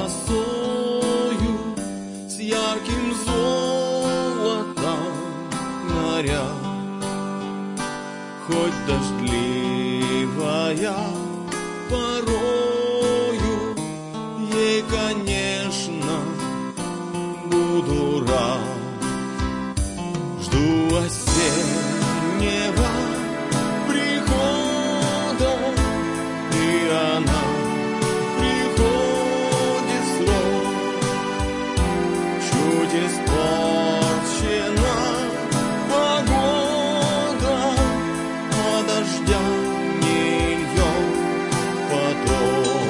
росою, с ярким золотом наряд. Хоть дождливая порою, ей, конечно, буду рад. Жду осеннего прихода, и она приходит срок. Чуть испорчена погода, а дождя не льет поток.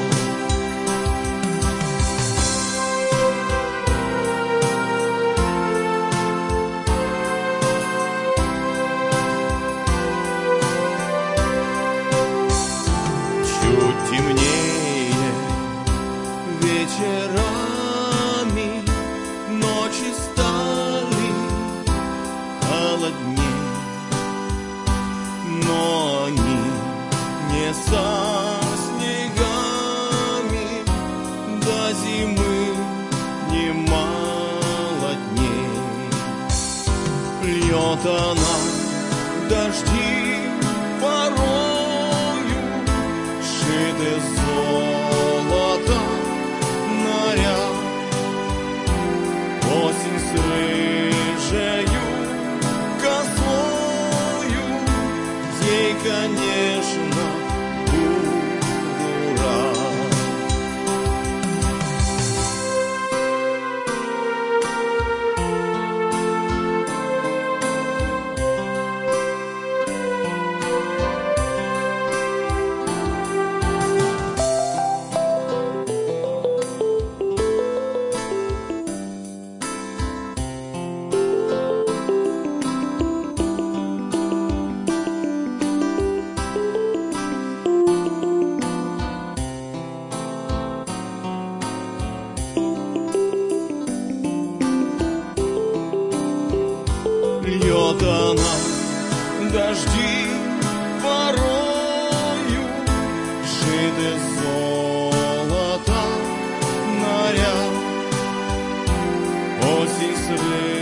Чуть темнее вечерами, ночи стали холодней, но они не со снегами, до зимы немало дней. Льет она дожди порою, шиты золотом наряд. Осень с рыжею косою, ей, конечно, буду рад. Льет она дожди порою, шиты золотом наряд. Осень с